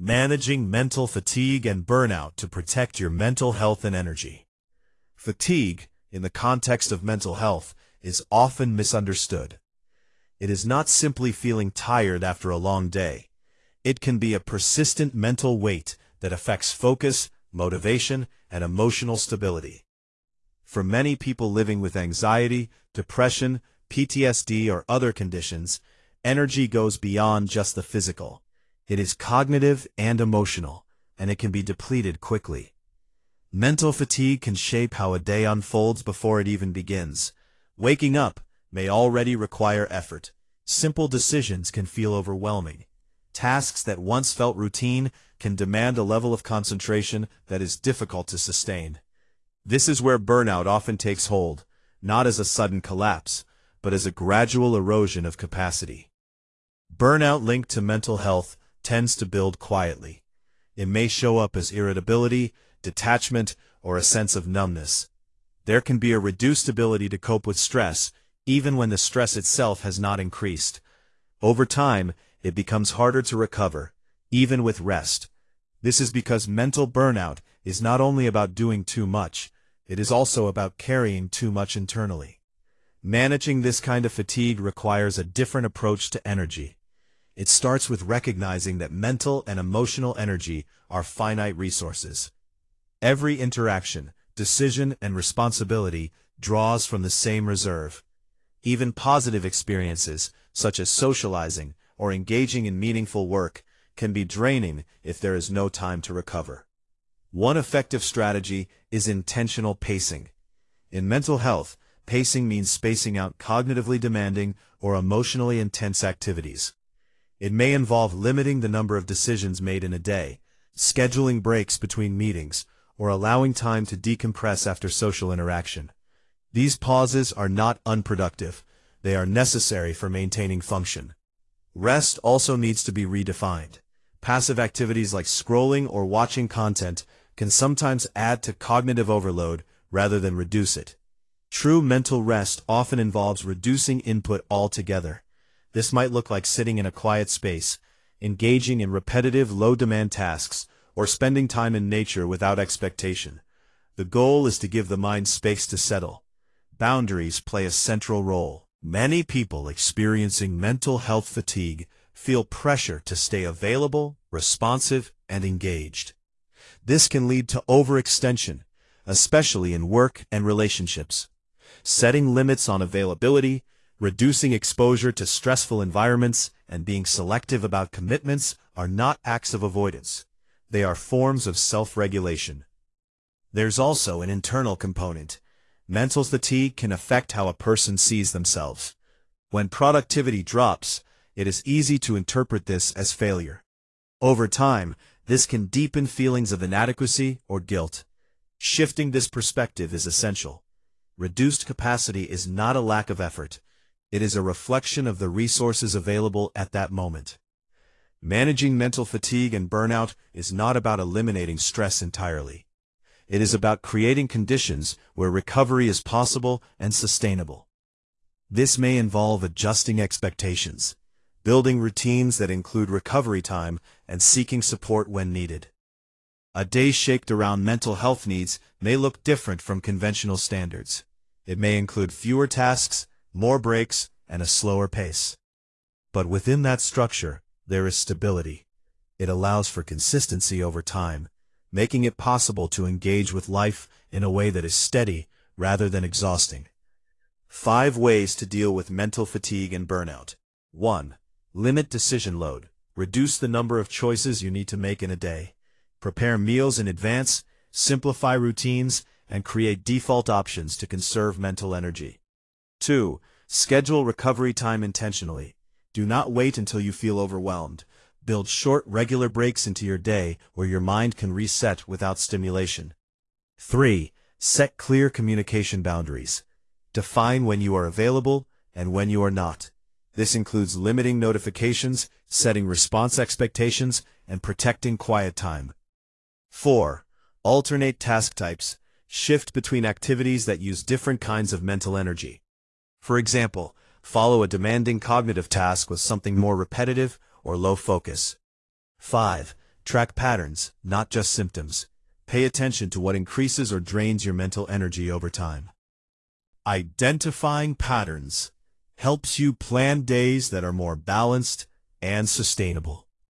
Managing mental fatigue and burnout to protect your mental health and energy. Fatigue, in the context of mental health, is often misunderstood. It is not simply feeling tired after a long day. It can be a persistent mental weight that affects focus, motivation, and emotional stability. For many people living with anxiety, depression, PTSD, or other conditions, energy goes beyond just the physical. It is cognitive and emotional, and it can be depleted quickly. Mental fatigue can shape how a day unfolds before it even begins. Waking up may already require effort. Simple decisions can feel overwhelming. Tasks that once felt routine can demand a level of concentration that is difficult to sustain. This is where burnout often takes hold, not as a sudden collapse, but as a gradual erosion of capacity. Burnout linked to mental health tends to build quietly. It may show up as irritability, detachment, or a sense of numbness. There can be a reduced ability to cope with stress, even when the stress itself has not increased. Over time, it becomes harder to recover, even with rest. This is because mental burnout is not only about doing too much, it is also about carrying too much internally. Managing this kind of fatigue requires a different approach to energy. It starts with recognizing that mental and emotional energy are finite resources. Every interaction, decision, and responsibility draws from the same reserve. Even positive experiences, such as socializing or engaging in meaningful work, can be draining if there is no time to recover. One effective strategy is intentional pacing. In mental health, pacing means spacing out cognitively demanding or emotionally intense activities. It may involve limiting the number of decisions made in a day, scheduling breaks between meetings, or allowing time to decompress after social interaction. These pauses are not unproductive. They are necessary for maintaining function. Rest also needs to be redefined. Passive activities like scrolling or watching content can sometimes add to cognitive overload rather than reduce it. True mental rest often involves reducing input altogether. This might look like sitting in a quiet space, engaging in repetitive, low-demand tasks, or spending time in nature without expectation. The goal is to give the mind space to settle. Boundaries play a central role. Many people experiencing mental health fatigue feel pressure to stay available, responsive, and engaged. This can lead to overextension, especially in work and relationships. Setting limits on availability, reducing exposure to stressful environments, and being selective about commitments are not acts of avoidance. They are forms of self-regulation. There's also an internal component. Mental fatigue can affect how a person sees themselves. When productivity drops, it is easy to interpret this as failure. Over time, this can deepen feelings of inadequacy or guilt. Shifting this perspective is essential. Reduced capacity is not a lack of effort. It is a reflection of the resources available at that moment. Managing mental fatigue and burnout is not about eliminating stress entirely. It is about creating conditions where recovery is possible and sustainable. This may involve adjusting expectations, building routines that include recovery time, and seeking support when needed. A day shaped around mental health needs may look different from conventional standards. It may include fewer tasks, more breaks, and a slower pace. But within that structure, there is stability. It allows for consistency over time, making it possible to engage with life in a way that is steady rather than exhausting. 5 ways to deal with mental fatigue and burnout. 1. Limit decision load. Reduce the number of choices you need to make in a day. Prepare meals in advance, simplify routines, and create default options to conserve mental energy. 2. Schedule recovery time intentionally. Do not wait until you feel overwhelmed. Build short, regular breaks into your day where your mind can reset without stimulation. 3. Set clear communication boundaries. Define when you are available and when you are not. This includes limiting notifications, setting response expectations, and protecting quiet time. 4. Alternate task types. Shift between activities that use different kinds of mental energy. For example, follow a demanding cognitive task with something more repetitive or low focus. 5. Track patterns, not just symptoms. Pay attention to what increases or drains your mental energy over time. Identifying patterns helps you plan days that are more balanced and sustainable.